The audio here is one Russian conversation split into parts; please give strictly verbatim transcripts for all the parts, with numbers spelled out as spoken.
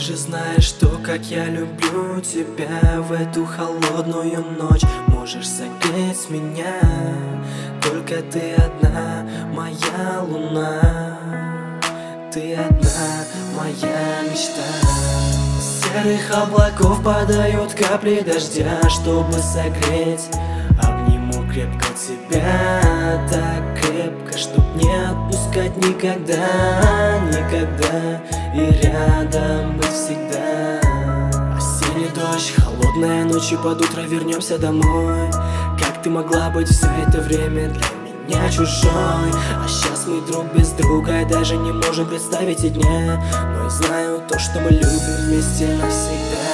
же знаешь, что как я люблю тебя в эту холодную ночь. Можешь согреть меня, только ты одна, моя луна. Ты одна, моя мечта. С серых облаков падают капли дождя, чтобы согреть. Обниму крепко тебя, так крепко, чтоб не отпускать никогда, никогда. И рядом быть всегда. Осенний дождь, холодная ночь, и под утро вернемся домой. Как ты могла быть все это время для меня чужой? А сейчас мы друг без друга и даже не можем представить и дня. Но я знаю то, что мы любим вместе навсегда.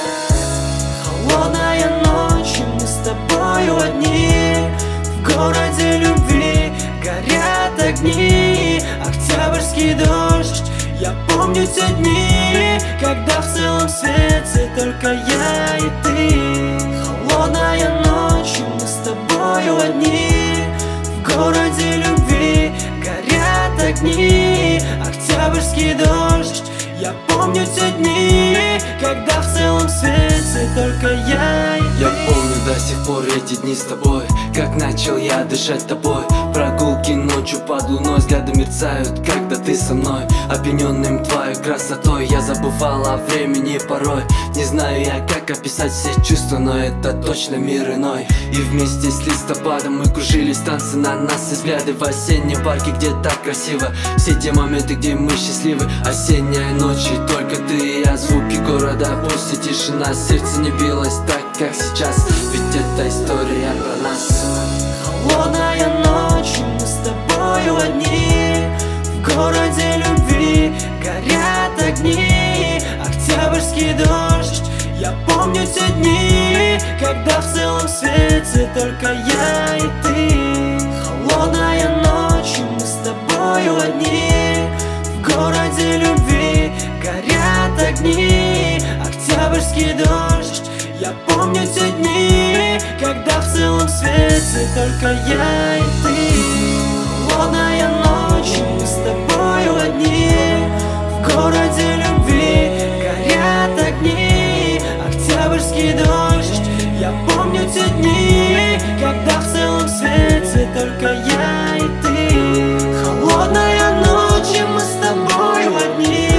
Холодная ночь, и мы с тобою одни. В городе любви горят огни. Октябрьский дождь, я помню те дни, когда в целом свете только я и ты. Холодная ночь, и мы с тобою одни. В городе любви горят огни. Октябрьский дождь, я помню те дни, когда в целом свете только я и ты. Я помню до сих пор эти дни с тобой, как начал я дышать тобой. Прогулки ночью под луной, взгляды мерцают, когда ты со мной. Опьяненным твоей красотой, я забывал о времени порой. Не знаю я, как описать все чувства, но это точно мир иной. И вместе с листопадом мы кружились, танцы на нас и взгляды в осеннем парке, где так красиво. Все те моменты, где мы счастливы. Осенняя ночь, и только ты и я. Звуки города, пусть и тишина. Сердце не билось так, как сейчас, ведь это история про нас. Холодная ночь, и мы с тобою одни. В городе любви горят огни. Октябрьский дождь, я помню те дни, когда в целом свете только я и ты. Холодная ночь, и мы с тобою одни. В городе любви горят огни. Октябрьский дождь, я помню те дни, когда в целом свете только я и ты. Холодная ночь, и мы с тобою одни. В городе любви горят огни. Октябрьский дождь, я помню те дни, когда в целом свете только я и ты. Холодная ночь, и мы с тобою одни.